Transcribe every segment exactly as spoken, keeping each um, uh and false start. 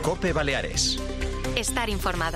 COPE Baleares. Estar informado.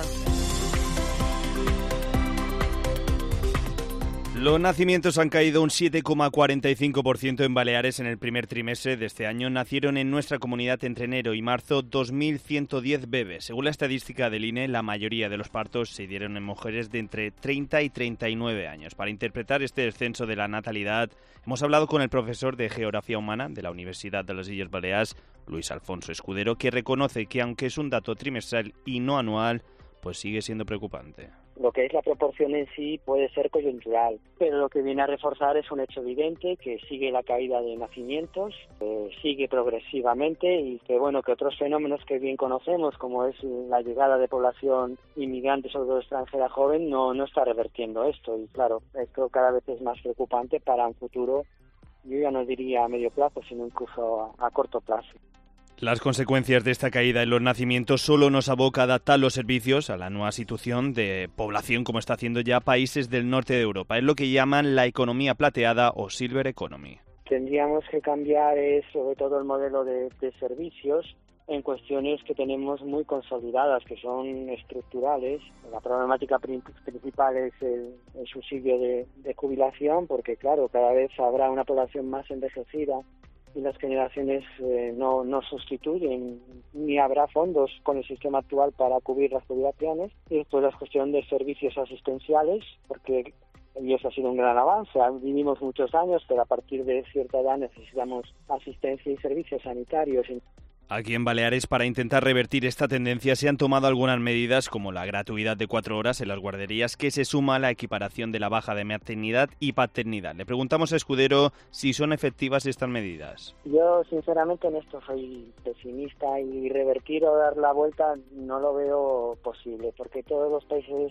Los nacimientos han caído un siete coma cuarenta y cinco por ciento en Baleares en el primer trimestre de este año. Nacieron en nuestra comunidad entre enero y marzo dos mil ciento diez bebés. Según la estadística del I N E, la mayoría de los partos se dieron en mujeres de entre treinta y treinta y nueve años. Para interpretar este descenso de la natalidad, hemos hablado con el profesor de Geografía Humana de la Universidad de las Illes Baleares, Luis Alfonso Escudero, que reconoce que aunque es un dato trimestral y no anual, pues sigue siendo preocupante. Lo que es la proporción en sí puede ser coyuntural, pero lo que viene a reforzar es un hecho evidente, que sigue la caída de nacimientos, eh, sigue progresivamente y que bueno que otros fenómenos que bien conocemos, como es la llegada de población inmigrante, sobre todo extranjera joven, no, no está revertiendo esto. Y claro, esto cada vez es más preocupante para un futuro, yo ya no diría a medio plazo, sino incluso a, a corto plazo. Las consecuencias de esta caída en los nacimientos solo nos aboca a adaptar los servicios a la nueva situación de población, como está haciendo ya países del norte de Europa. Es lo que llaman la economía plateada o Silver Economy. Tendríamos que cambiar eh, sobre todo el modelo de, de servicios en cuestiones que tenemos muy consolidadas, que son estructurales. La problemática principal es el, el subsidio de, de jubilación, porque claro, cada vez habrá una población más envejecida y las generaciones eh, no, no sustituyen, ni habrá fondos con el sistema actual para cubrir las jubilaciones. Y después la cuestión de servicios asistenciales, porque y eso ha sido un gran avance. Vivimos muchos años, pero a partir de cierta edad necesitamos asistencia y servicios sanitarios. Aquí en Baleares, para intentar revertir esta tendencia, se han tomado algunas medidas como la gratuidad de cuatro horas en las guarderías, que se suma a la equiparación de la baja de maternidad y paternidad. Le preguntamos a Escudero si son efectivas estas medidas. Yo, sinceramente, en esto soy pesimista y revertir o dar la vuelta no lo veo posible, porque todos los países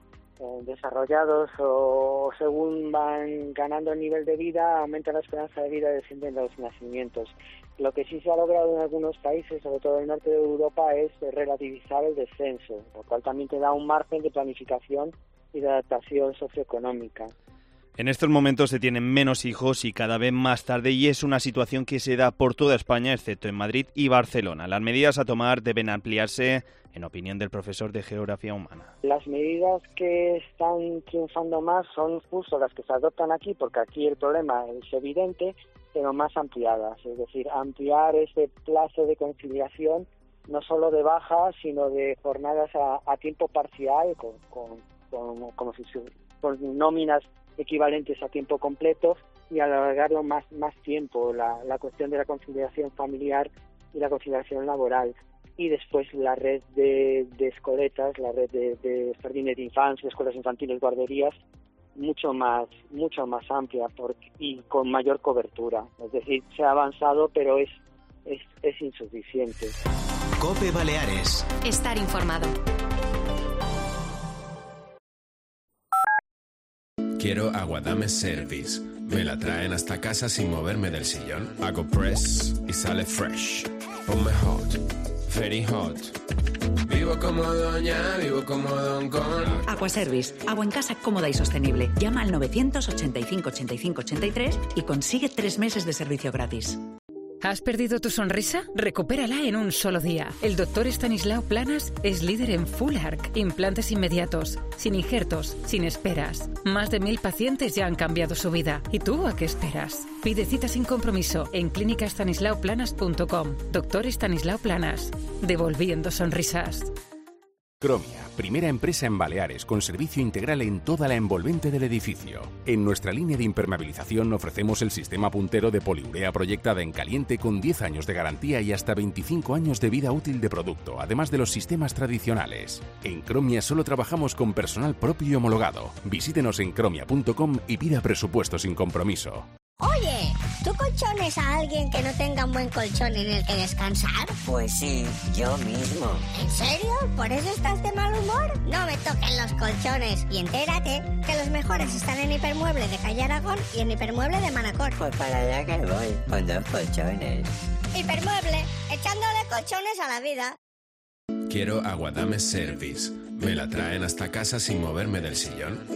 eh, desarrollados o según van ganando el nivel de vida, aumenta la esperanza de vida y descienden los nacimientos. Lo que sí se ha logrado en algunos países, sobre todo en el norte de Europa, es relativizar el descenso, lo cual también te da un margen de planificación y de adaptación socioeconómica. En estos momentos se tienen menos hijos y cada vez más tarde, y es una situación que se da por toda España, excepto en Madrid y Barcelona. Las medidas a tomar deben ampliarse, en opinión del profesor de Geografía Humana. Las medidas que están triunfando más son justo las que se adoptan aquí, porque aquí el problema es evidente, pero más ampliadas, es decir, ampliar ese plazo de conciliación no solo de baja, sino de jornadas a, a tiempo parcial, con, con, con, como si, con nóminas equivalentes a tiempo completo, y alargarlo más, más tiempo, la, la cuestión de la conciliación familiar y la conciliación laboral. Y después la red de, de escoletas, la red de, de jardines de infancia, escuelas infantiles, guarderías, mucho más mucho más amplia por, y con mayor cobertura. Es decir, se ha avanzado, pero es, es, es insuficiente. COPE Baleares. Estar informado. Quiero Aguadame Service. Me la traen hasta casa sin moverme del sillón. Hago press y sale fresh. Ponme hot, very hot. Vivo como doña, vivo como don con... Aquaservice, agua en casa cómoda y sostenible. Llama al novecientos ochenta y cinco ochenta y cinco ochenta y tres y consigue tres meses de servicio gratis. ¿Has perdido tu sonrisa? Recupérala en un solo día. El doctor Estanislao Planas es líder en Full Arch, implantes inmediatos, sin injertos, sin esperas. Más de mil pacientes ya han cambiado su vida. ¿Y tú a qué esperas? Pide cita sin compromiso en clínica estanislao planas punto com. Doctor Estanislao Planas, devolviendo sonrisas. Cromia, primera empresa en Baleares con servicio integral en toda la envolvente del edificio. En nuestra línea de impermeabilización ofrecemos el sistema puntero de poliurea proyectada en caliente con diez años de garantía y hasta veinticinco años de vida útil de producto, además de los sistemas tradicionales. En Cromia solo trabajamos con personal propio y homologado. Visítenos en cromia punto com y pida presupuesto sin compromiso. Oye, ¿tú colchones a alguien que no tenga un buen colchón en el que descansar? Pues sí, yo mismo. ¿En serio? ¿Por eso estás de mal humor? No me toquen los colchones. Y entérate que los mejores están en Hipermueble de Calle Aragón y en Hipermueble de Manacor. Pues para allá que voy, con dos colchones. Hipermueble, echándole colchones a la vida. Quiero Aguadame Service. Me la traen hasta casa sin moverme del sillón. Put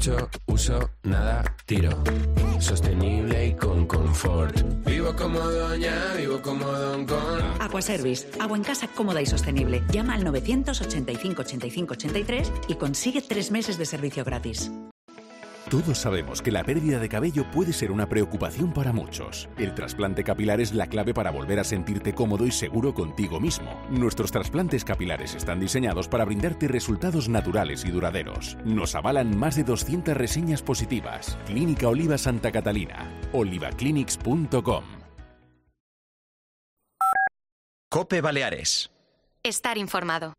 mucho uso, nada tiro. Sostenible y con confort. Vivo como doña, vivo como don con... Aquaservice, agua en casa cómoda y sostenible. Llama al novecientos ochenta y cinco ochenta y cinco ochenta y tres y consigue tres meses de servicio gratis. Todos sabemos que la pérdida de cabello puede ser una preocupación para muchos. El trasplante capilar es la clave para volver a sentirte cómodo y seguro contigo mismo. Nuestros trasplantes capilares están diseñados para brindarte resultados naturales y duraderos. Nos avalan más de doscientas reseñas positivas. Clínica Oliva Santa Catalina. olivaclinics punto com. COPE Baleares. Estar informado.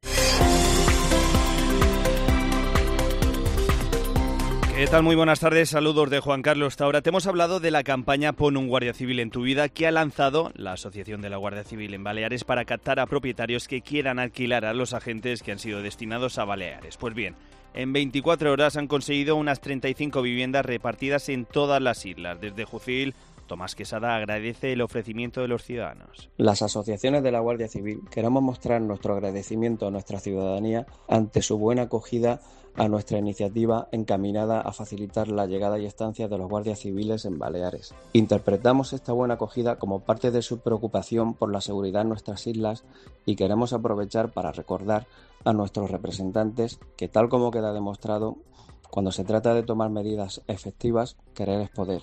¿Qué tal? Muy buenas tardes, saludos de Juan Carlos Taura. Te hemos hablado de la campaña Pon un Guardia Civil en tu vida que ha lanzado la Asociación de la Guardia Civil en Baleares para captar a propietarios que quieran alquilar a los agentes que han sido destinados a Baleares. Pues bien, en veinticuatro horas han conseguido unas treinta y cinco viviendas repartidas en todas las islas. Desde Jucil, Tomás Quesada agradece el ofrecimiento de los ciudadanos. Las asociaciones de la Guardia Civil queremos mostrar nuestro agradecimiento a nuestra ciudadanía ante su buena acogida a nuestra iniciativa encaminada a facilitar la llegada y estancia de los guardias civiles en Baleares. Interpretamos esta buena acogida como parte de su preocupación por la seguridad en nuestras islas y queremos aprovechar para recordar a nuestros representantes que, tal como queda demostrado, cuando se trata de tomar medidas efectivas, querer es poder.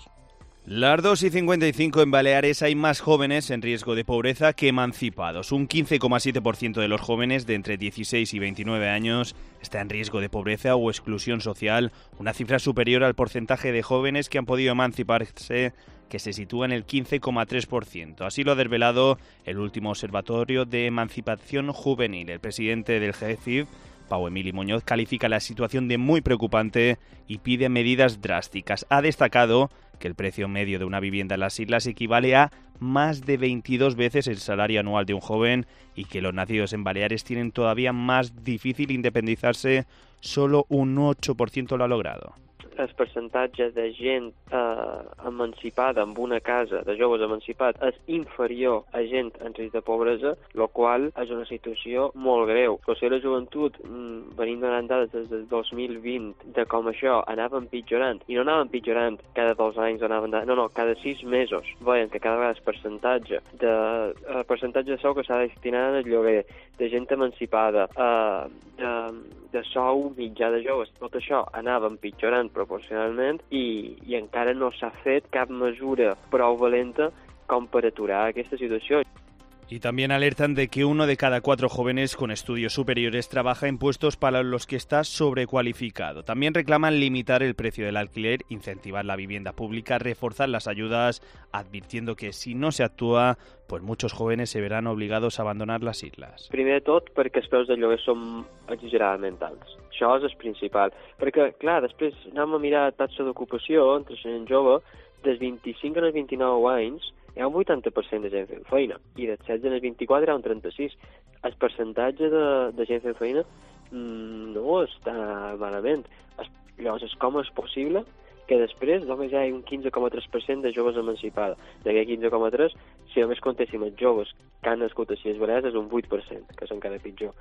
Las dos y cincuenta y cinco en Baleares hay más jóvenes en riesgo de pobreza que emancipados. Un quince coma siete por ciento de los jóvenes de entre dieciséis y veintinueve años está en riesgo de pobreza o exclusión social, una cifra superior al porcentaje de jóvenes que han podido emanciparse, que se sitúa en el quince coma tres por ciento. Así lo ha desvelado el último Observatorio de Emancipación Juvenil. El presidente del G E C I F, Pau Emili Muñoz, califica la situación de muy preocupante y pide medidas drásticas. Ha destacado que el precio medio de una vivienda en las islas equivale a más de veintidós veces el salario anual de un joven y que los nacidos en Baleares tienen todavía más difícil independizarse, solo un ocho por ciento lo ha logrado. El percentatge de gent eh, emancipada amb una casa, de joves emancipats, és inferior a gent en risc de pobresa, el qual és una situació molt greu. La seva joventut, mm, venim donant dades des del dos mil vint, de com això anava empitjorant, i no anava empitjorant cada dos anys, anaven de... no, no, cada sis mesos. Veiem que cada vegada el percentatge de, el percentatge de sou que s'ha destinat al lloguer, de gent emancipada, eh, de, de sou mitjà de joves, tot això anava empitjorant proporcionalment i, i encara no s'ha fet cap mesura prou valenta com per aturar aquesta situació. Y también alertan de que uno de cada cuatro jóvenes con estudios superiores trabaja en puestos para los que está sobrecualificado. También reclaman limitar el precio del alquiler, incentivar la vivienda pública, reforzar las ayudas, advirtiendo que si no se actúa, pues muchos jóvenes se verán obligados a abandonar las islas. Primer de tot, perquè els preus de lloguer són exageradament alts. Això és el principal. Perquè, clar, després anem a mirar taxa d'ocupació entre gent jove, dels vint-i-cinc als vint-i-nou anys, hi ha un vuitanta per cent de gent fent feina, i dels setze als vint-i-quatre hi ha un trenta-sis. El percentatge de, de gent fent feina mmm, no està malament. Es, llavors, com és possible que després només hi ha un quinze coma tres per cent de joves emancipada? D'aquest quinze coma tres, si només comptéssim els joves que han nascut a les Balears, és un vuit per cent, que és encara pitjor.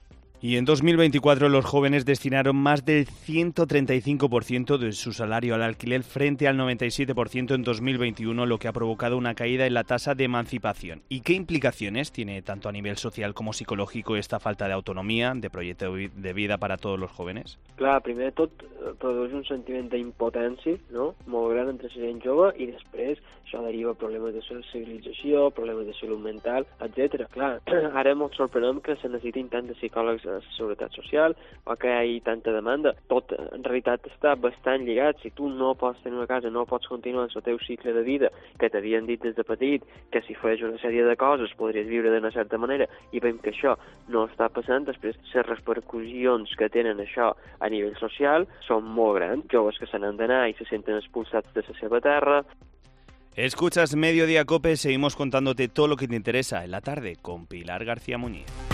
Y en dos mil veinticuatro los jóvenes destinaron más del ciento treinta y cinco por ciento de su salario al alquiler frente al noventa y siete por ciento en dos mil veintiuno, lo que ha provocado una caída en la tasa de emancipación. ¿Y qué implicaciones tiene tanto a nivel social como psicológico esta falta de autonomía, de proyecto de vida para todos los jóvenes? Clar, primer de tot produeix un sentiment d'impotència, no?, molt gran entre la gent jove, i després això deriva problemes de sensibilització, problemes de salut mental, etcètera. Clar, ara ens sorprenem que se necessitin tant de psicòlegs a la Seguretat Social o que hi hagi tanta demanda. Tot en realitat està bastant lligat. Si tu no pots tenir una casa, no pots continuar en el teu cicle de vida, que t'havien dit des de petit que si fes una sèrie de coses podries viure d'una certa manera, i veiem que això no està passant, després les repercussions que tenen això a nivell social són molt grans. Joves que se n'han d'anar i se senten expulsats de la seva terra. Escuchas Mediodía Cope, seguimos contándote todo lo que te interesa en la tarde con Pilar García Muñiz.